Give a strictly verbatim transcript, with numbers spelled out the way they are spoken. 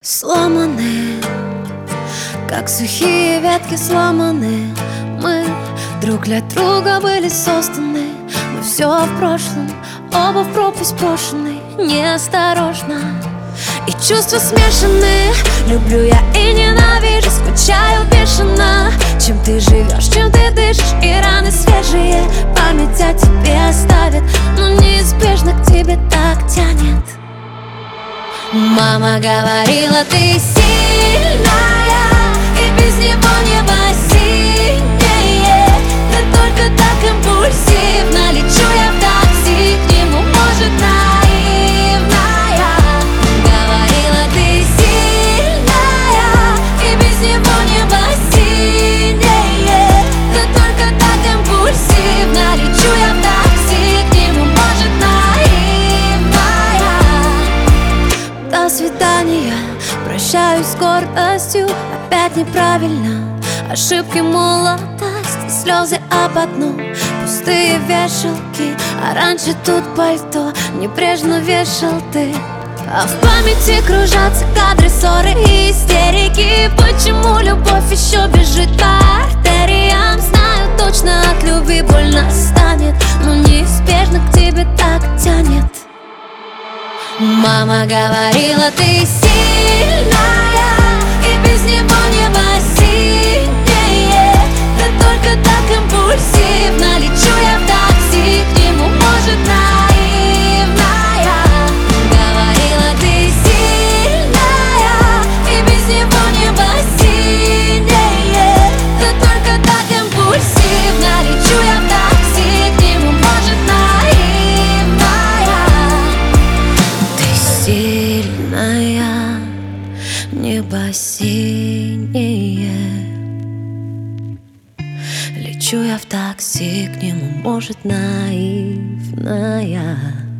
Сломаны, как сухие ветки сломаны. Мы друг для друга были созданы, но все в прошлом, оба в пропасть брошены. Неосторожно, и чувства смешаны. Люблю я и ненавижу, скучаю бешено. Чем ты живешь, чем ты дышишь, и раны свежие память о тебе оставит, но неизбежно к тебе так тянет. Мама говорила, ты сильная, и без него небо синее. Да только так импульсивно лечу я в такси к нему, может, наивная. Говорила, ты сильная, и без него небо синее. Да только так импульсивно лечу я в такси к нему, может, наивная. До свидания, прощаюсь с гордостью. Опять неправильно, ошибки молодости, слезы об одном, пустые вешалки. А раньше тут пальто небрежно вешал ты. А в памяти кружатся кадры, ссоры и истерики. Почему любовь еще бежит по артериям? Знаю точно, от любви больно станет, но неизбежно к тебе так тянет. Мама говорила, ты сильная, и без него небо синее. Да только так импульсивно лечу я в такси к нему, может, наивная. Говорила, ты сильная, и без него небо синее. Да только так импульсивно лечу я в такси к нему, может, наивная. Сильная, небо синее. Лечу я в такси к нему, может, наивная.